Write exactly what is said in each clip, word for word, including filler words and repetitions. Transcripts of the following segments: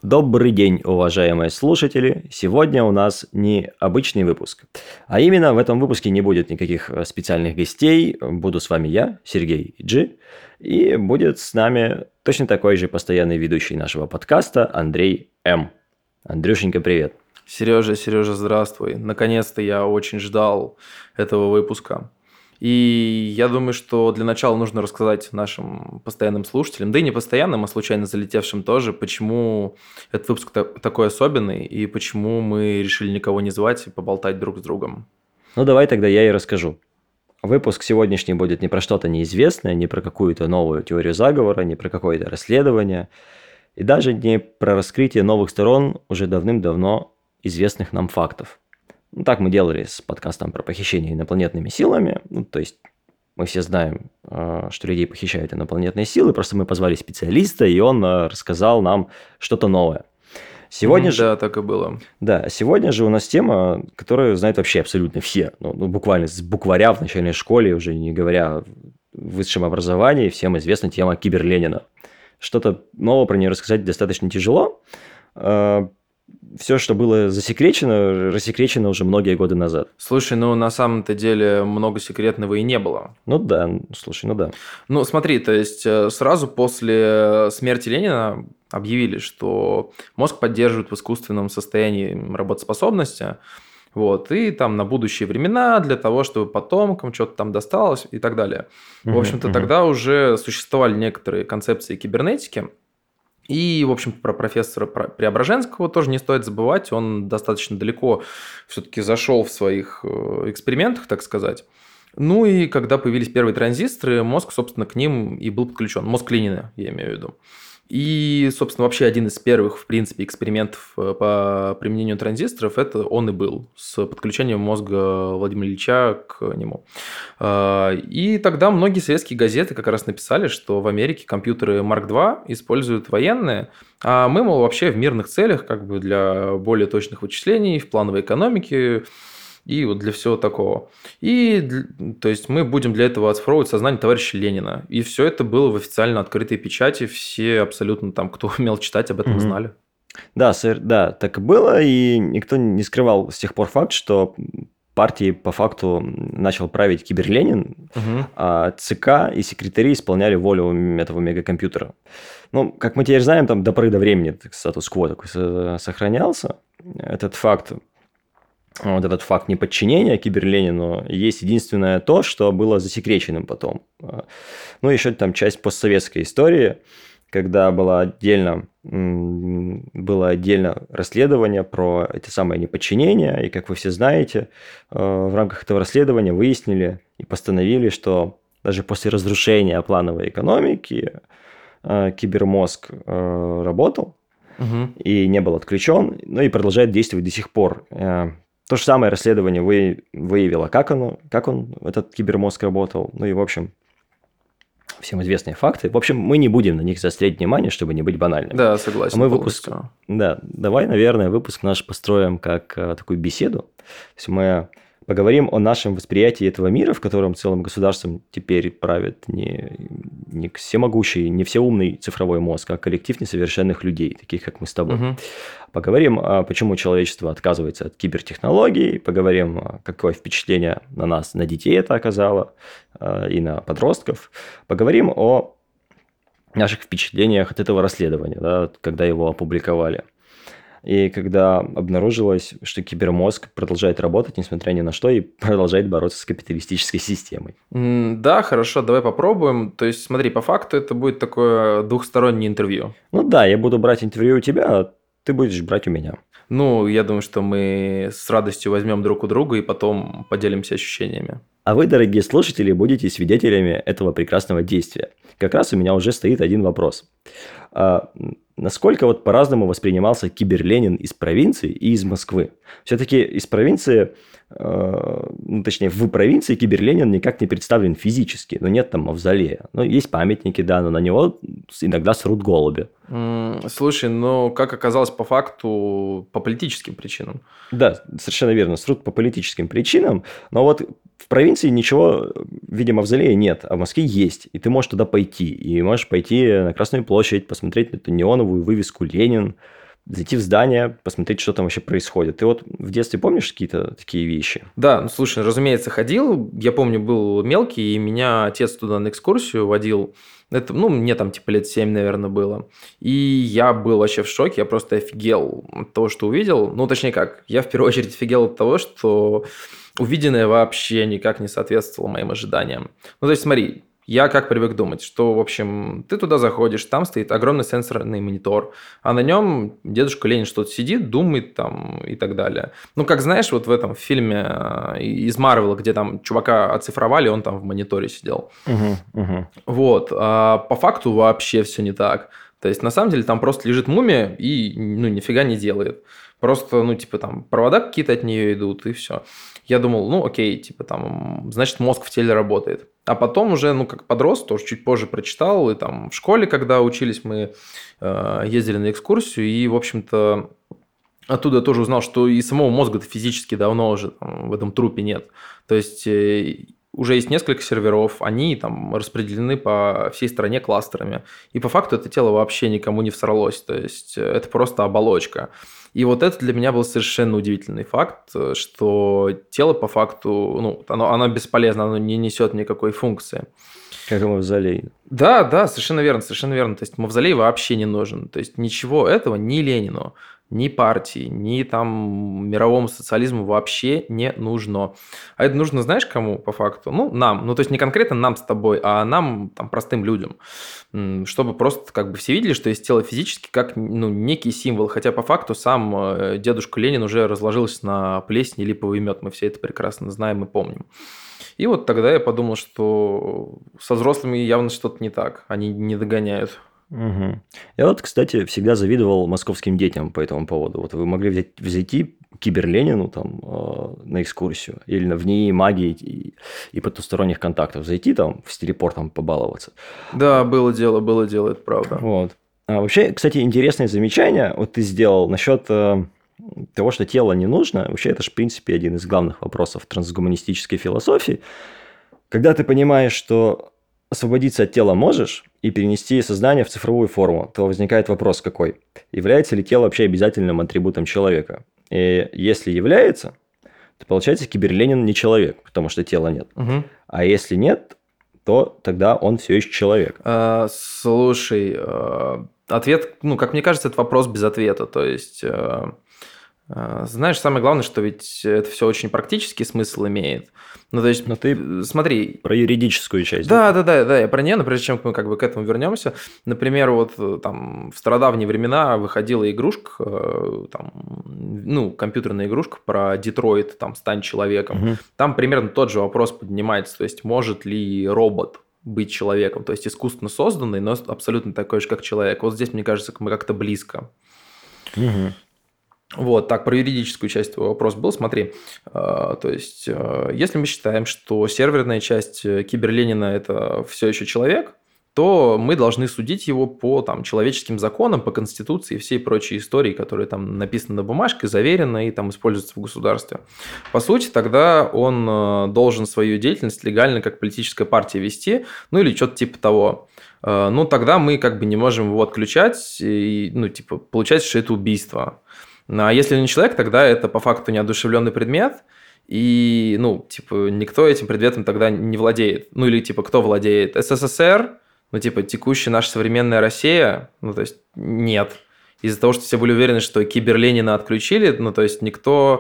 Добрый день, уважаемые слушатели! Сегодня у нас не обычный выпуск, а именно в этом выпуске не будет никаких э, специальных гостей. Буду с вами я, Сергей Джи, и будет с нами точно такой же постоянный ведущий нашего подкаста Андрей М. Андрюшенька, привет! Сережа, Сережа, здравствуй. Наконец-то я очень ждал этого выпуска. И я думаю, что для начала нужно рассказать нашим постоянным слушателям, да и не постоянным, а случайно залетевшим тоже, почему этот выпуск та- такой особенный и почему мы решили никого не звать и поболтать друг с другом. Ну давай тогда я и расскажу. Выпуск сегодняшний будет не про что-то неизвестное, не про какую-то новую теорию заговора, не про какое-то расследование, и даже не про раскрытие новых сторон уже давным-давно известных нам фактов. Ну, так мы делали с подкастом про похищение инопланетными силами. Ну, то есть мы все знаем, э, что людей похищают инопланетные силы, просто мы позвали специалиста, и он э, рассказал нам что-то новое. Сегодня Мгм, же, Да, так и было. да, сегодня же у нас тема, которую знают вообще абсолютно все. Ну, ну, буквально с букваря в начальной школе, уже не говоря в высшем образовании, всем известна тема Киберленина. Что-то нового про нее рассказать достаточно тяжело. Все, что было засекречено, рассекречено уже многие годы назад. Слушай, ну на самом-то деле много секретного и не было. Ну да, слушай, ну да. Ну смотри, то есть э, сразу после смерти Ленина объявили, что мозг поддерживает в искусственном состоянии работоспособности, вот, и там на будущие времена для того, чтобы потомкам что-то там досталось и так далее. В Мгм, общем-то, мгм. тогда уже существовали некоторые концепции кибернетики. И, в общем, про профессора Пра- Преображенского тоже не стоит забывать. Он достаточно далеко все-таки зашел в своих э, экспериментах, так сказать. Ну и когда появились первые транзисторы, мозг, собственно, к ним и был подключен. Мозг Ленина, я имею в виду. И, собственно, вообще один из первых, в принципе, экспериментов э, по применению транзисторов, это он и был, с подключением мозга Владимира Ильича к нему. А, И тогда многие советские газеты как раз написали, что в Америке компьютеры Марк два используют военные, а мы, мол, вообще в мирных целях, как бы для более точных вычислений, в плановой экономике и вот для всего такого. И, дл- то есть, мы будем для этого оцифровывать сознание товарища Ленина. И все это было в официально открытой печати. Все абсолютно там, кто умел читать, об этом Мгм. знали. Да, сэр, да, так и было, и никто не скрывал с тех пор факт, что партией по факту начал править Киберленин, Мгм. а ЦК и секретари исполняли волю м- этого мегакомпьютера. Ну, как мы теперь знаем, там до поры до времени так, статус-кво такой со- сохранялся. Этот факт, вот этот факт неподчинения Киберленину есть единственное то, что было засекреченным потом. А, Ну, еще там часть постсоветской истории, когда было отдельно, м, было отдельно расследование про эти самые неподчинения, и, как вы все знаете, э, в рамках этого расследования выяснили и постановили, что даже после разрушения плановой экономики э, кибермозг э, работал, Мгм. и не был отключен, ну и продолжает действовать до сих пор. Э, То же самое расследование вы- выявило, как, оно, как он, этот кибермозг работал. Ну и, в общем, всем известные факты. В общем, мы не будем на них заострять внимание, чтобы не быть банальными. Да, А согласен мы выпуск... полностью. Да, давай, наверное, выпуск наш построим как э, такую беседу. То есть мы поговорим о нашем восприятии этого мира, в котором целым государством теперь правит не, не всемогущий, не всеумный цифровой мозг, а коллектив несовершенных людей, таких как мы с тобой. Мгм. Поговорим, а, почему человечество отказывается от кибертехнологий, поговорим, а, какое впечатление на нас, на детей это оказало, а, и на подростков. Поговорим о наших впечатлениях от этого расследования, да, когда его опубликовали. И когда обнаружилось, что кибермозг продолжает работать, несмотря ни на что, и продолжает бороться с капиталистической системой. М, Да, хорошо, давай попробуем. То есть, смотри, по факту это будет такое двухстороннее интервью. Ну да, я буду брать интервью у тебя, а ты будешь брать у меня. Ну, я думаю, что мы с радостью возьмем друг у друга и потом поделимся ощущениями. А вы, дорогие слушатели, будете свидетелями этого прекрасного действия. Как раз у меня уже стоит один вопрос. А, м, насколько вот по-разному воспринимался Киберленин из провинции и из Москвы? Все-таки из провинции, э, ну, точнее, в провинции Киберленин никак не представлен физически. Ну, нет там мавзолея. Ну, есть памятники, да, но на него иногда срут голуби. М, Слушай, ну, как оказалось по факту, по политическим причинам. Да, совершенно верно, срут по политическим причинам, но вот в провинции ничего, видимо, в Зале нет, а в Москве есть, и ты можешь туда пойти, и можешь пойти на Красную площадь, посмотреть на эту неоновую вывеску «Ленин», зайти в здание, посмотреть, что там вообще происходит. Ты вот в детстве помнишь какие-то такие вещи? Да, ну слушай, разумеется, ходил. Я помню, был мелкий, и меня отец туда на экскурсию водил. Это, ну, мне там типа лет семь, наверное, было. И я был вообще в шоке, я просто офигел от того, что увидел. Ну, точнее как, я в первую очередь офигел от того, что увиденное вообще никак не соответствовало моим ожиданиям. Ну, то есть смотри, я как привык думать, что, в общем, ты туда заходишь, там стоит огромный сенсорный монитор, а на нем дедушка Ленин что-то сидит, думает там и так далее. Ну, как знаешь, вот в этом фильме э, из Марвела, где там чувака оцифровали, он там в мониторе сидел. Угу, угу. Вот. А по факту вообще все не так. То есть, на самом деле, там просто лежит мумия и, ну, нифига не делает. Просто, ну, типа, там, провода какие-то от нее идут, и все. Я думал, ну, окей, типа, там, значит, мозг в теле работает. А потом уже, ну, как подрос, тоже чуть позже прочитал, и там в школе, когда учились, мы э, ездили на экскурсию, и, в общем-то, оттуда тоже узнал, что и самого мозга-то физически давно уже там, в этом трупе нет. То есть, э, уже есть несколько серверов, они там распределены по всей стране кластерами. И по факту это тело вообще никому не всралось. То есть, это просто оболочка. И вот это для меня был совершенно удивительный факт, что тело по факту, ну, оно, оно бесполезно, оно не несет никакой функции. Как и мавзолей. Да, да, совершенно верно, совершенно верно. То есть мавзолей вообще не нужен. То есть ничего этого ни Ленину, ни партии, ни там мировому социализму вообще не нужно. А это нужно, знаешь, кому по факту? Ну, нам. Ну, то есть не конкретно нам с тобой, а нам, там, простым людям. Чтобы просто как бы все видели, что есть тело физически как, ну, некий символ. Хотя по факту сам дедушка Ленин уже разложился на плесень и липовый мед. Мы все это прекрасно знаем и помним. И вот тогда я подумал, что со взрослыми явно что-то не так. Они не догоняют. Угу. Я вот, кстати, всегда завидовал московским детям по этому поводу. Вот вы могли взять, зайти к Киберленину там, э, на экскурсию или на в НИИ магии и, и потусторонних контактов. Зайти там с телепортом побаловаться. Да, было дело, было дело, это правда. Вот. А вообще, кстати, интересное замечание вот ты сделал насчет э, того, что тело не нужно. Вообще, это же, в принципе, один из главных вопросов трансгуманистической философии. Когда ты понимаешь, что освободиться от тела можешь и перенести сознание в цифровую форму, то возникает вопрос какой? Является ли тело вообще обязательным атрибутом человека? И если является, то получается Киберленин не человек, потому что тела нет. Угу. А если нет, то тогда он все еще человек. А, слушай, а, ответ, ну, как мне кажется, это вопрос без ответа. То есть, а, а, знаешь, самое главное, что ведь это все очень практический смысл имеет. Ну, то есть, Но ты смотри. Про юридическую часть. Да, да, да, да, я про нее, но прежде чем мы как бы к этому вернемся, например, вот там в стародавние времена выходила игрушка, там, ну, компьютерная игрушка про Детройт, там, «Стань человеком». Угу. Там примерно тот же вопрос поднимается, то есть, может ли робот быть человеком, то есть, искусственно созданный, но абсолютно такой же, как человек. Вот здесь, мне кажется, мы как-то близко. Угу. Вот, так, про юридическую часть твой вопрос был, смотри, э, то есть, э, если мы считаем, что серверная часть Киберленина – это все еще человек, то мы должны судить его по там, человеческим законам, по Конституции и всей прочей истории, которые там написаны на бумажке, заверены и там используются в государстве. По сути, тогда он э, должен свою деятельность легально как политическая партия вести, ну или что-то типа того. Э, ну, тогда мы как бы не можем его отключать, и, ну, типа, получается, что это убийство. А если не человек, тогда это по факту неодушевленный предмет, и, ну, типа, никто этим предметом тогда не владеет. Ну, или, типа, кто владеет? СССР, ну, типа, текущая наша современная Россия, ну, то есть, нет. Из-за того, что все были уверены, что Киберленина отключили, ну, то есть, никто,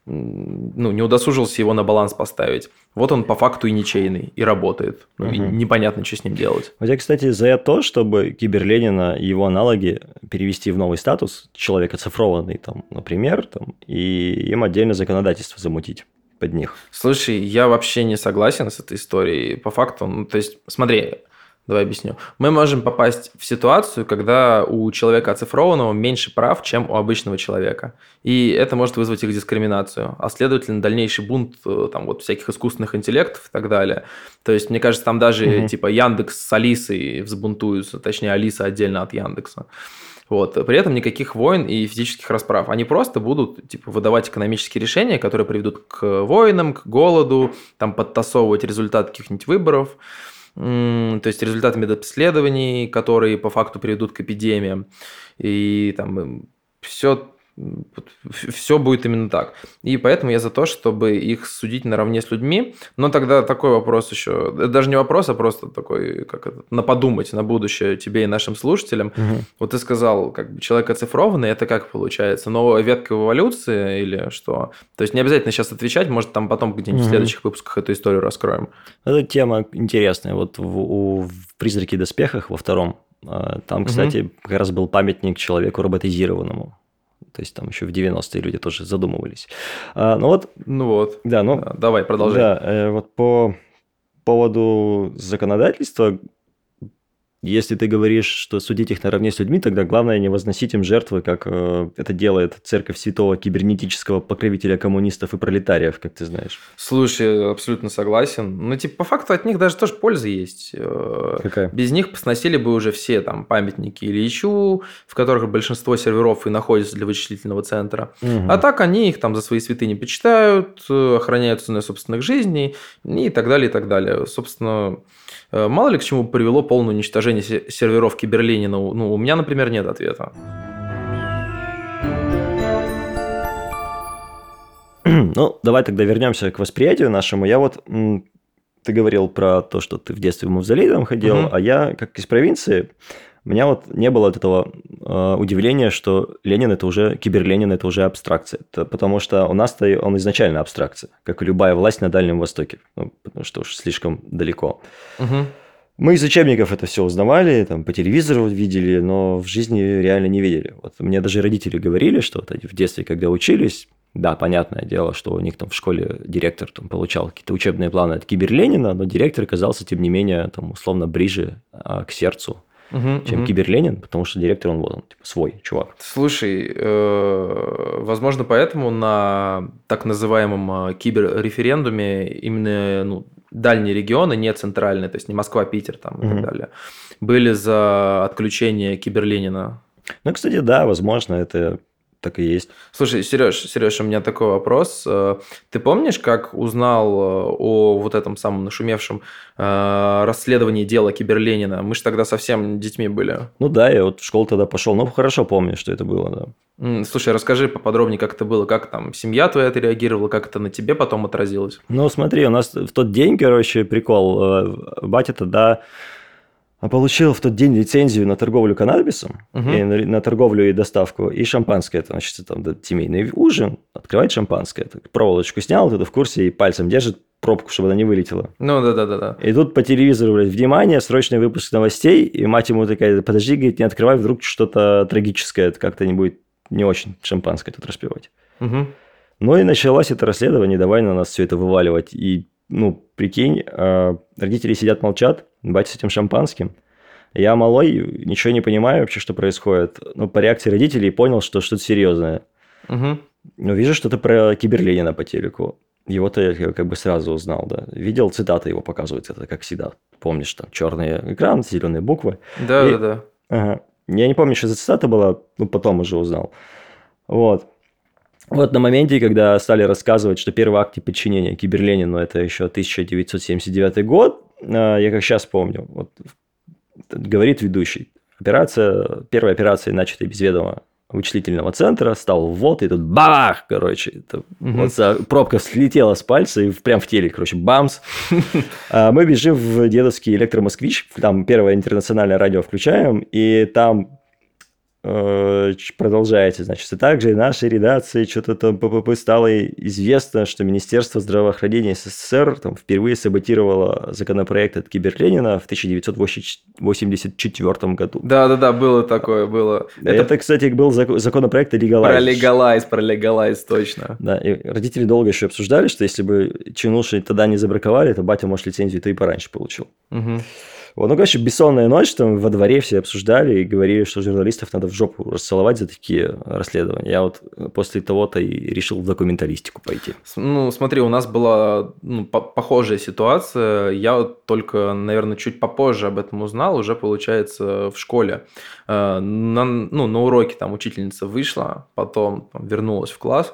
ну, не удосужился его на баланс поставить. Вот он по факту и ничейный, и работает. Ну, Угу. и непонятно, что с ним делать. Вот я, кстати, за то, чтобы Киберленина и его аналоги перевести в новый статус, человек оцифрованный, там, например, там, и им отдельно законодательство замутить под них. Слушай, я вообще не согласен с этой историей. По факту, ну, то есть, смотри, давай объясню. Мы можем попасть в ситуацию, когда у человека оцифрованного меньше прав, чем у обычного человека. И это может вызвать их дискриминацию. А следовательно, дальнейший бунт там, вот, всяких искусственных интеллектов и так далее. То есть, мне кажется, там даже угу. типа Яндекс с Алисой взбунтуются. Точнее, Алиса отдельно от Яндекса. Вот. При этом никаких войн и физических расправ. Они просто будут типа, выдавать экономические решения, которые приведут к войнам, к голоду, там, подтасовывать результаты каких-нибудь выборов. То есть результаты медобследований, которые по факту приведут к эпидемиям, и там все все все будет именно так. И поэтому я за то, чтобы их судить наравне с людьми. Но тогда такой вопрос еще. Это даже не вопрос, а просто такой, как это, на подумать на будущее тебе и нашим слушателям. Мгм. Вот ты сказал, как бы человек оцифрованный, это как получается? Новая ветка в эволюции или что? То есть не обязательно сейчас отвечать, может, там потом где-нибудь в Мгм. следующих выпусках эту историю раскроем. Эта тема интересная. Вот в, у- в «Призраке и доспехах» во втором, а, там, Мгм. кстати, как раз был памятник человеку роботизированному. То есть там еще в девяностые люди тоже задумывались. А, ну вот, Ну вот. да, ну, Да, давай, продолжай. да, э, вот по поводу законодательства, если ты говоришь, что судить их наравне с людьми, тогда главное не возносить им жертвы, как э, это делает церковь святого кибернетического покровителя коммунистов и пролетариев, как ты знаешь. Слушай, абсолютно согласен. Ну, типа, по факту от них даже тоже польза есть. Э, Какая? Без них сносили бы уже все там памятники Ильичу, в которых большинство серверов и находится для вычислительного центра. Мгм. А так они их там за свои святыни почитают, э, охраняют ценой собственных жизней и так далее, и так далее. Собственно, э, мало ли к чему привело полное уничтожение се- серверов Киберленина. Ну, у меня, например, нет ответа. Ну, давай тогда вернемся к восприятию нашему. Я вот, м, ты говорил про то, что ты в детстве в мавзолей там ходил, Мгм. а я, как из провинции, у меня вот не было от этого э, удивления, что Ленин это уже, киберленин это уже абстракция. Это потому что у нас-то он изначально абстракция, как и любая власть на Дальнем Востоке, ну, потому что уж слишком далеко. Мгм. Мы из учебников это все узнавали, там, по телевизору видели, но в жизни реально не видели. Вот мне даже родители говорили, что вот они в детстве, когда учились, да, понятное дело, что у них там в школе директор там, получал какие-то учебные планы от Киберленина, но директор оказался, тем не менее, там, условно, ближе а, к сердцу, Мгм. чем Мгм. Киберленин, потому что директор, он вот он, типа, свой чувак. Слушай, э, возможно, поэтому на так называемом э, киберреферендуме именно ну, дальние регионы, не центральные, то есть не Москва, Питер там, и Мгм. так далее, были за отключение Киберленина. Ну, кстати, да, возможно, это так и есть. Слушай, Сереж, Сереж, у меня такой вопрос. Э, Ты помнишь, как узнал э, о вот этом самом нашумевшем э, расследовании дела Киберленина? Мы же тогда совсем детьми были. Ну да, я вот в школу тогда пошел, ну, хорошо помню, что это было, да. М, Слушай, расскажи поподробнее, как это было, как там семья твоя отреагировала, как это на тебе потом отразилось. Ну, смотри, у нас в тот день, короче, прикол, э, батя тогда получил в тот день лицензию на торговлю каннабисом, Мгм. и на, на торговлю и доставку, и шампанское, это, значит, там да, семейный ужин, открывает шампанское, так, проволочку снял, ты в курсе, и пальцем держит пробку, чтобы она не вылетела. Ну, да-да-да-да. И тут по телевизору, блядь, внимание, срочный выпуск новостей, и мать ему такая, подожди, говорит, не открывай, вдруг что-то трагическое, это как-то не будет не очень шампанское тут распивать. Мгм. Ну и началось это расследование, давай на нас все это вываливать. И, ну, прикинь, э, родители сидят, молчат, батя с этим шампанским. Я малой, ничего не понимаю вообще, что происходит. Но по реакции родителей понял, что что-то серьезное. Мгм. Но вижу что-то про Киберленина по телеку. Его-то я как бы сразу узнал, да. Видел, цитаты его показывают, это как всегда. Помнишь, там черный экран, зеленые буквы. Да-да-да. Ага. Я не помню, что за цитата была, ну, потом уже узнал. Вот. Вот на моменте, когда стали рассказывать, что первый акт подчинения Киберленину – это еще тысяча девятьсот семьдесят девятый год, а, я как сейчас помню, вот, говорит ведущий, операция, первая операция, начатая без ведома вычислительного центра, стал ввод, и тут бах, короче, это, Мгм. вот за- пробка слетела с пальца и в- прям в теле, короче, бамс. А мы бежим в дедовский электромосквич, там первое интернациональное радио включаем, и там э, ч- продолжается, значит, и также нашей редакции что-то там ППП стало известно, что Министерство здравоохранения СССР там впервые саботировало законопроект от Киберленина в тысяча девятьсот восемьдесят четвёртом году. Да-да-да, было такое, было. Это, кстати, был зак- законопроект Про Легалайз. легалайз, про легалайз, точно. Да, и родители долго еще обсуждали, что если бы чинуши тогда не забраковали, то батя, может, лицензию-то и пораньше получил. Мгм. Вот, ну, короче, бессонная ночь, там во дворе все обсуждали и говорили, что журналистов надо в жопу расцеловать за такие расследования. Я вот после того-то и решил в документалистику пойти. С- Ну, смотри, у нас была ну, по- похожая ситуация. Я вот только, наверное, чуть попозже об этом узнал, уже, получается, в школе. Э, На, ну, на уроке там учительница вышла, потом там, вернулась в класс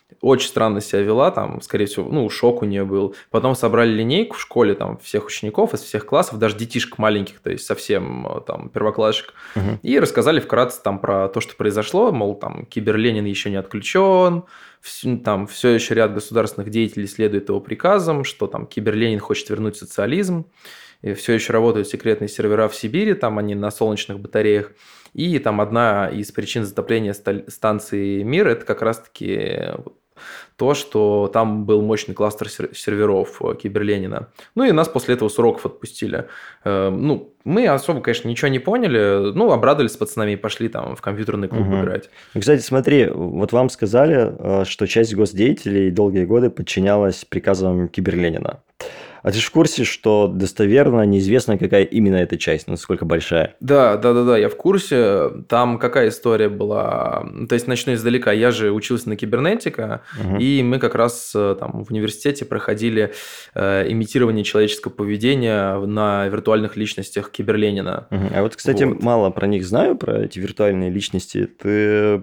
очень странно себя вела, там, скорее всего, ну, шок у нее был. Потом собрали линейку в школе, там, всех учеников из всех классов, даже детишек маленьких, то есть совсем, там, первоклассчик, Мгм. и рассказали вкратце там про то, что произошло, мол, там, Киберленин еще не отключен, вс- там, все еще ряд государственных деятелей следует его приказам, что там Киберленин хочет вернуть социализм, и все еще работают секретные сервера в Сибири, там они на солнечных батареях. И там одна из причин затопления сталь- станции «Мир» – это как раз-таки то, что там был мощный кластер сер- серверов э, Киберленина. Ну и нас после этого с уроков отпустили. Э, Ну, мы особо, конечно, ничего не поняли. Ну, обрадовались с пацанами и пошли там в компьютерный клуб Мгм. играть. Ну, кстати, смотри, вот вам сказали, э, что часть госдеятелей долгие годы подчинялась приказам Киберленина. А ты же в курсе, что достоверно неизвестно, какая именно эта часть, насколько большая? Да, да, да, да, я в курсе. Там какая история была? То есть начну издалека. Я же учился на кибернетика, Мгм. и мы как раз э, там в университете проходили э, имитирование человеческого поведения на виртуальных личностях Киберленина. Мгм. А вот, кстати, Вот. мало про них знаю, про эти виртуальные личности. Ты,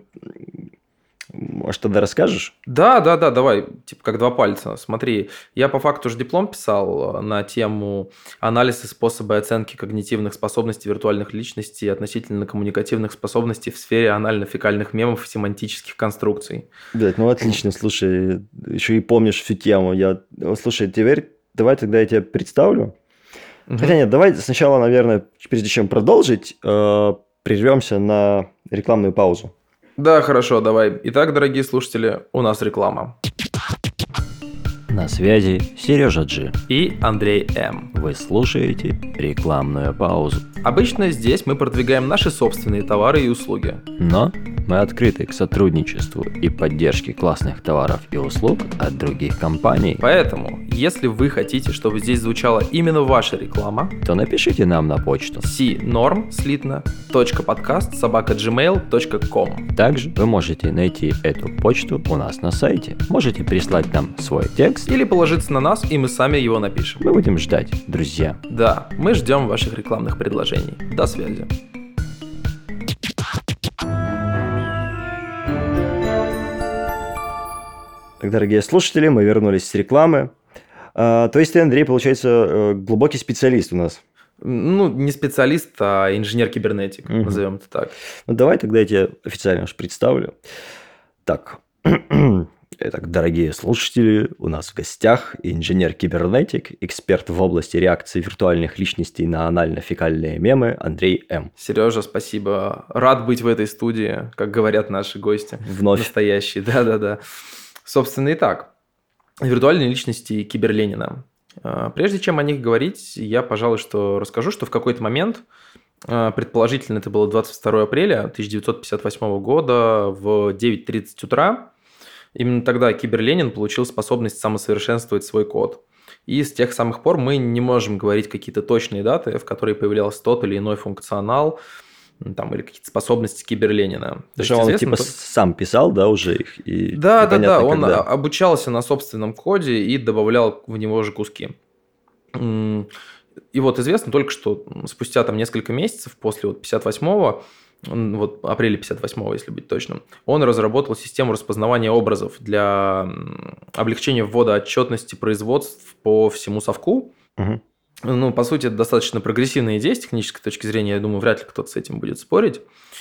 может, тогда расскажешь? Да, да, да, давай, типа как два пальца. Смотри, я по факту же диплом писал э, на тему анализ и способы оценки когнитивных способностей виртуальных личностей относительно коммуникативных способностей в сфере анально-фекальных мемов и семантических конструкций. Блядь, ну отлично, слушай, еще и помнишь всю тему. Я, вот, слушай, теперь давай тогда я тебя представлю. Хотя Мгм. нет, давай сначала, наверное, прежде чем продолжить, э, прервемся на рекламную паузу. Да, хорошо, давай. Итак, дорогие слушатели, у нас реклама. На связи Сережа Джи. И Андрей М. Вы слушаете рекламную паузу. Обычно здесь мы продвигаем наши собственные товары и услуги. Но мы открыты к сотрудничеству и поддержке классных товаров и услуг от других компаний. Поэтому, если вы хотите, чтобы здесь звучала именно ваша реклама, То напишите нам на почту. cnorm, слитно, точка подкаст, собака gmail точка com. Также вы можете найти эту почту у нас на сайте. Можете прислать нам свой текст. Или положиться на нас, и мы сами его напишем. Мы будем ждать, друзья. Да, мы ждем ваших рекламных предложений. До связи. Так, дорогие слушатели, мы вернулись с рекламы. А, то есть ты, Андрей, получается, э, глубокий специалист у нас. Ну, не специалист, а инженер-кибернетик, Мгм. назовем это так. Ну, давай тогда я тебя официально уж представлю. Так, итак, дорогие слушатели, у нас в гостях инженер-кибернетик, эксперт в области реакции виртуальных личностей на анально-фекальные мемы Андрей М. Сережа, спасибо. Рад быть в этой студии, как говорят наши гости. Вновь. Настоящие, да-да-да. Собственно, итак, виртуальные личности Киберленина. А, Прежде чем о них говорить, я, пожалуй, что расскажу, что в какой-то момент, а, предположительно, это было двадцать второго апреля тысяча девятьсот пятьдесят восьмого года в девять тридцать утра, именно тогда Киберленин получил способность самосовершенствовать свой код. И с тех самых пор мы не можем говорить какие-то точные даты, в которые появлялся тот или иной функционал, м, там, или какие-то способности Киберленина. То есть Причем он известно типа то- сам писал, да, уже их? И Да, да, да, непонятно, он когда. а- обучался на собственном коде и добавлял в него же куски. М, И вот известно только, что м, спустя там несколько месяцев после вот пятьдесят восьмого, м, вот апреля пятьдесят восьмого, если быть точным, он разработал систему распознавания образов для м, облегчения ввода отчетности производств по всему совку. Мгм. Ну, по сути, это достаточно прогрессивная идея с технической точки зрения. Я думаю, вряд ли кто-то с этим будет спорить.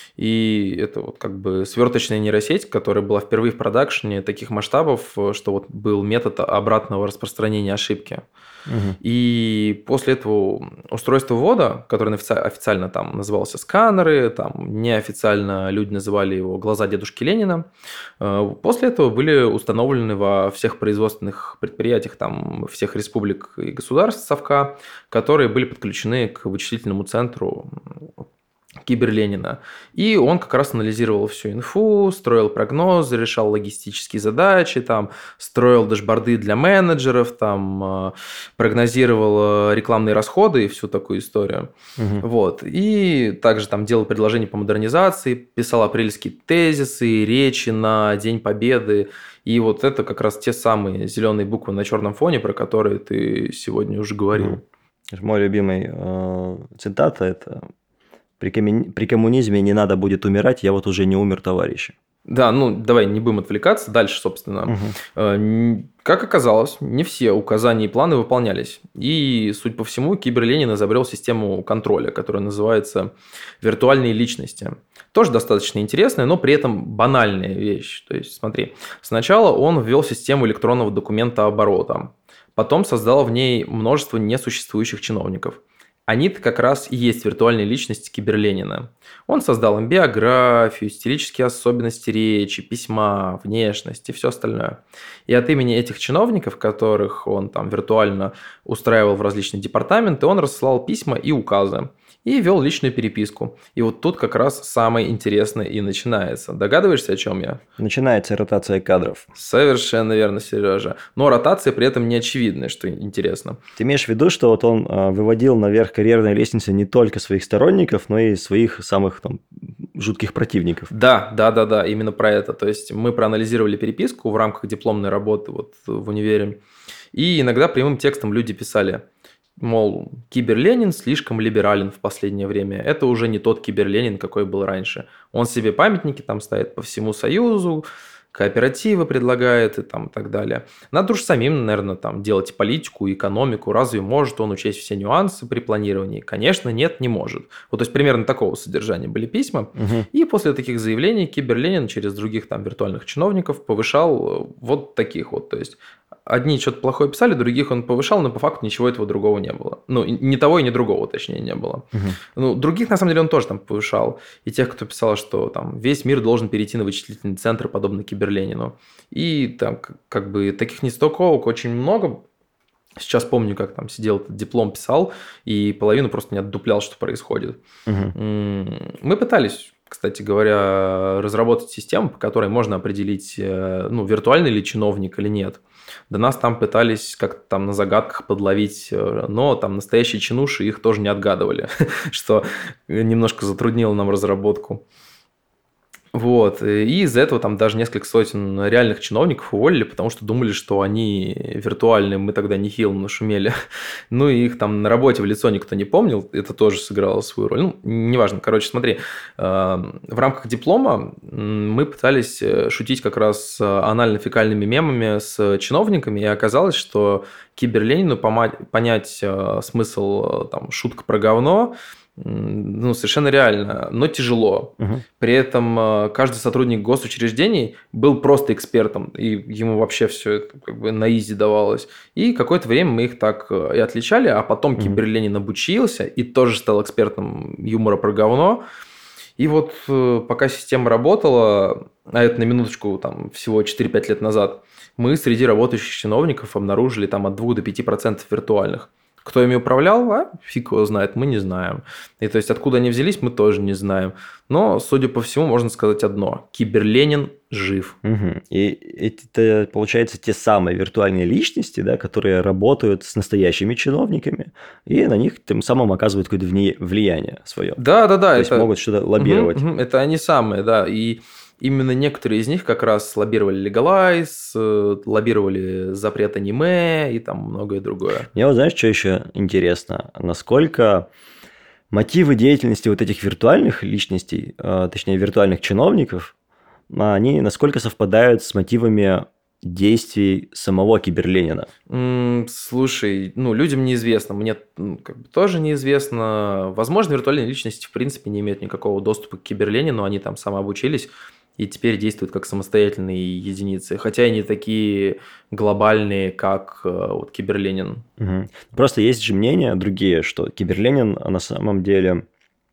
И это вот как бы сверточная нейросеть, которая была впервые в продакшене таких масштабов, э, что вот был метод обратного распространения ошибки. Мгм. И после этого устройство ввода, которое офици- официально там назывался сканеры, там неофициально люди называли его глаза дедушки Ленина, э, после этого были установлены во всех производственных предприятиях там всех республик и государств совка, которые были подключены к вычислительному центру Киберленина. И он как раз анализировал всю инфу, строил прогнозы, решал логистические задачи, там, строил дашборды для менеджеров, там, э, прогнозировал э, рекламные расходы и всю такую историю. Мгм. Вот. И также там делал предложения по модернизации, писал апрельские тезисы, речи на День Победы. И вот это как раз те самые зеленые буквы на черном фоне, про которые ты сегодня уже говорил. Мгм. Мой любимый э, цитата – это «При, коммуни- при коммунизме не надо будет умирать, я вот уже не умер, товарищи». Да, ну давай не будем отвлекаться. Дальше, собственно. Угу. Как оказалось, не все указания и планы выполнялись. И, судя по всему, Киберленин изобрел систему контроля, которая называется виртуальные личности. Тоже достаточно интересная, но при этом банальная вещь. То есть, смотри, сначала он ввел систему электронного документа оборота, потом создал в ней множество несуществующих чиновников. Они-то как раз и есть виртуальные личности Киберленина. Он создал им биографию, стилические особенности речи, письма, внешность и все остальное. И от имени этих чиновников, которых он там виртуально устраивал в различные департаменты, он рассылал письма и указы. И вел личную переписку. И вот тут как раз самое интересное и начинается. Догадываешься, о чем я? Начинается ротация кадров. Совершенно верно, Сережа. Но ротация при этом не очевидная, что интересно. Ты имеешь в виду, что вот он выводил наверх карьерной лестницы не только своих сторонников, но и своих самых там жутких противников? Да, да, да, да, именно про это. То есть мы проанализировали переписку в рамках дипломной работы вот в универе. И иногда прямым текстом люди писали: мол, Киберленин слишком либерален в последнее время. Это уже не тот Киберленин, какой был раньше. Он себе памятники там ставит по всему Союзу, кооперативы предлагает и там и так далее. Надо уж самим, наверное, там делать политику, экономику. Разве может он учесть все нюансы при планировании? Конечно, нет, не может. Вот, то есть примерно такого содержания были письма. Угу. И после таких заявлений Киберленин через других там виртуальных чиновников повышал вот таких вот. То есть одни что-то плохое писали, других он повышал, но по факту ничего этого другого не было. Ну, ни того и ни другого, точнее, не было. Угу. Ну, других, на самом деле, он тоже там повышал. И тех, кто писал, что там весь мир должен перейти на вычислительный центр, подобно Киберленину. И там как бы таких нестыковок очень много. Сейчас помню, как там сидел, этот диплом писал, и половину просто не отдуплял, что происходит. Угу. Мы пытались, кстати говоря, разработать систему, по которой можно определить, ну, виртуальный ли чиновник или нет. Да нас там пытались как-то там на загадках подловить, но там настоящие чинуши их тоже не отгадывали, что немножко затруднило нам разработку. Вот, и из-за этого там даже несколько сотен реальных чиновников уволили, потому что думали, что они виртуальные, мы тогда нехило нашумели. Ну, и их там на работе в лицо никто не помнил, это тоже сыграло свою роль. Ну, неважно, короче, смотри, в рамках диплома мы пытались шутить как раз анально-фекальными мемами с чиновниками, и оказалось, что Киберленину понять смысл там, шутка про говно, ну, совершенно реально, но тяжело. Угу. При этом каждый сотрудник госучреждений был просто экспертом, и ему вообще все это как бы на изи давалось. И какое-то время мы их так и отличали, а потом угу. Киберленин обучился и тоже стал экспертом юмора про говно. И вот пока система работала, а это на минуточку там, всего четыре-пять лет назад, мы среди работающих чиновников обнаружили там, от двух до пяти процентов виртуальных. Кто ими управлял, а фиг его знает, мы не знаем. И то есть, откуда они взялись, мы тоже не знаем. Но, судя по всему, можно сказать одно. Киберленин жив. Угу. И это, получается, те самые виртуальные личности, да, которые работают с настоящими чиновниками, и на них тем самым оказывают какое-то влияние свое. Да-да-да. То есть, это... могут что-то лоббировать. Угу, угу, это они самые, да. И именно некоторые из них как раз лоббировали Legalize, лоббировали запрет аниме и там многое другое. Мне вот знаешь, что еще интересно? Насколько мотивы деятельности вот этих виртуальных личностей, точнее, виртуальных чиновников, они насколько совпадают с мотивами действий самого Киберленина? Mm, слушай, ну, людям неизвестно, мне ну, как бы тоже неизвестно. Возможно, виртуальные личности в принципе не имеют никакого доступа к Киберленину, они там самообучились и теперь действуют как самостоятельные единицы, хотя и не такие глобальные, как вот Киберленин. Угу. Просто есть же мнения другие, что Киберленин на самом деле...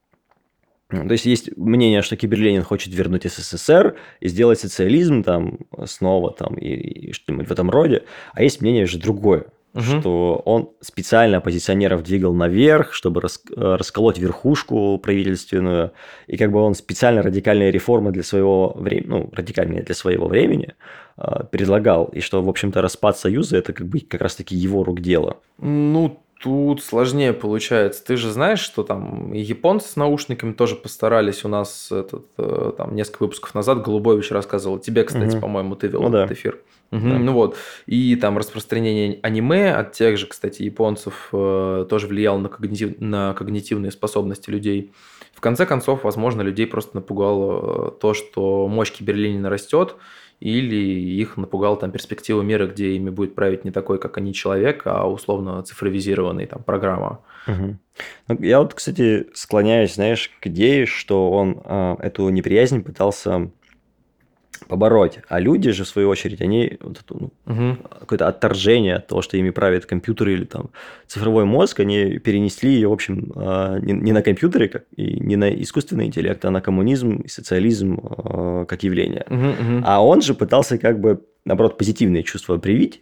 То есть, есть мнение, что Киберленин хочет вернуть СССР и сделать социализм там снова там, и, и что-нибудь в этом роде, а есть мнение же другое. Угу. Что он специально оппозиционеров двигал наверх, чтобы рас, расколоть верхушку правительственную, и как бы он специально радикальные реформы для своего времени, ну, радикальные для своего времени э, предлагал, и что, в общем-то, распад Союза – это как бы как раз-таки его рук дело. Ну, тут сложнее получается. Ты же знаешь, что там и японцы с наушниками тоже постарались. У нас этот, там, несколько выпусков назад Голубович рассказывал. Тебе, кстати, угу. по-моему, ты вел ну, этот да. эфир. Да. Угу, ну вот. И там распространение аниме от тех же, кстати, японцев э, тоже влияло на, когнитив... на когнитивные способности людей. В конце концов, возможно, людей просто напугало то, что мощь Киберленина растет, или их напугала там перспектива мира, где ими будет править не такой, как они, человек, а условно цифровизированный там программа. Угу. Ну, я вот, кстати, склоняюсь, знаешь, к идее, что он э, эту неприязнь пытался побороть, а люди же, в свою очередь, они вот это, ну, угу. какое-то отторжение от того, что ими правит компьютер или там цифровой мозг, они перенесли ее, в общем, не, не на компьютеры, как, и не на искусственный интеллект, а на коммунизм и социализм как явление. Угу, угу. А он же пытался как бы, наоборот, позитивные чувства привить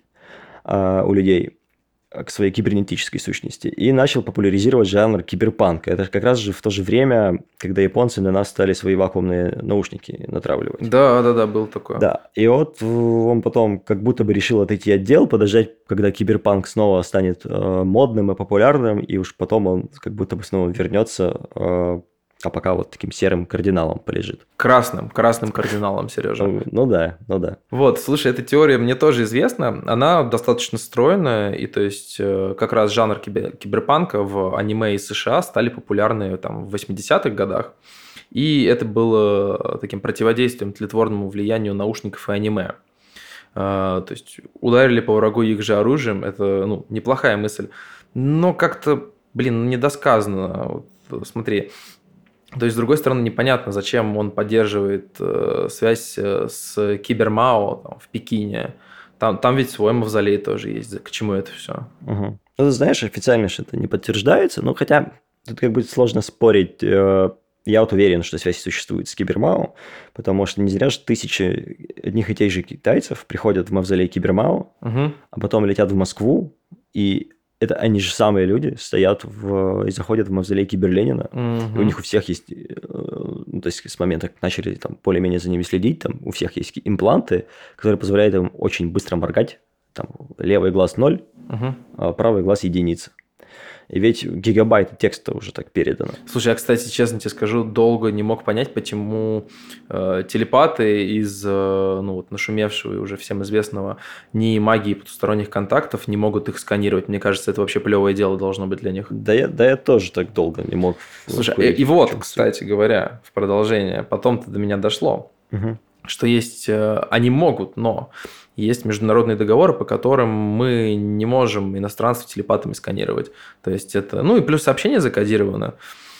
у людей к своей кибернетической сущности и начал популяризировать жанр киберпанка. Это как раз же в то же время, когда японцы на нас стали свои вакуумные наушники натравливать. Да, да, да, был такое. Да, и вот он потом как будто бы решил отойти от дел, подождать, когда киберпанк снова станет э, модным и популярным, и уж потом он как будто бы снова вернется, э, а пока вот таким серым кардиналом полежит. Красным, красным кардиналом, Сережа. Ну, ну да, ну да. Вот, слушай, эта теория мне тоже известна, она достаточно стройная, и то есть как раз жанр кибер- киберпанка в аниме из США стали популярны там в восьмидесятых годах, и это было таким противодействием тлетворному влиянию наушников и аниме. То есть ударили по врагу их же оружием, это ну, неплохая мысль, но как-то, блин, недосказанно. Вот, смотри, то есть, с другой стороны, непонятно, зачем он поддерживает э, связь с Кибермао там, в Пекине. Там, там ведь свой мавзолей тоже есть. К чему это все? Угу. Ну, знаешь, официально же это не подтверждается, но хотя тут как бы сложно спорить. Э, я вот уверен, что связь существует с Кибермао, потому что не зря же тысячи одних и тех же китайцев приходят в мавзолей Кибермао, угу. а потом летят в Москву, и это они же самые люди стоят в, и заходят в мавзолей Киберленина. Угу. И у них у всех есть, ну, то есть с момента, как начали там более-менее за ними следить, там у всех есть импланты, которые позволяют им очень быстро моргать. Там левый глаз ноль, угу. а правый глаз единица. И ведь гигабайт текста уже так передано. Слушай, я, кстати, честно тебе скажу, долго не мог понять, почему э, телепаты из э, ну, вот, нашумевшего и уже всем известного НИИ магии потусторонних контактов не могут их сканировать. Мне кажется, это вообще плевое дело должно быть для них. Да я, да я тоже так долго не мог. Слушай, и, и вот, кстати говоря, в продолжение, потом-то до меня дошло, угу. что есть, э, они могут, но есть международные договоры, по которым мы не можем иностранцев телепатами сканировать. То есть это, ну и плюс сообщение закодировано.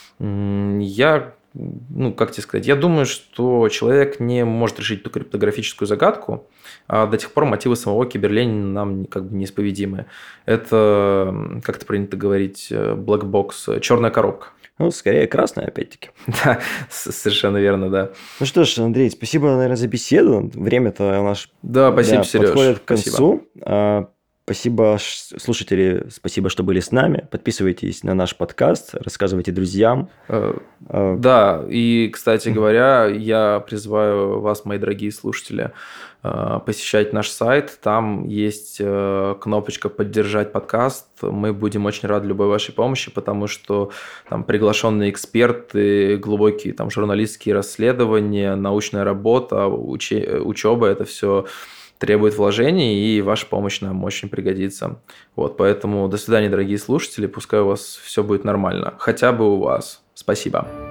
Я, ну как тебе сказать, я думаю, что человек не может решить ту криптографическую загадку, а до тех пор мотивы самого Киберленина нам как бы неисповедимы. Это, как это принято говорить, black box, черная коробка. Ну, скорее красная, опять-таки. Да, совершенно верно, да. Ну что ж, Андрей, спасибо, наверное, за беседу. Время-то наш да, спасибо, да, Сереж. подходит к концу. Спасибо. Спасибо, слушатели, спасибо, что были с нами. Подписывайтесь на наш подкаст, рассказывайте друзьям. Да, и, кстати говоря, я призываю вас, мои дорогие слушатели, посещать наш сайт. Там есть кнопочка «Поддержать подкаст». Мы будем очень рады любой вашей помощи, потому что там приглашенные эксперты, глубокие там журналистские расследования, научная работа, уче- учеба – это все требует вложений, и ваша помощь нам очень пригодится. Вот, поэтому до свидания, дорогие слушатели. Пускай у вас все будет нормально. Хотя бы у вас. Спасибо.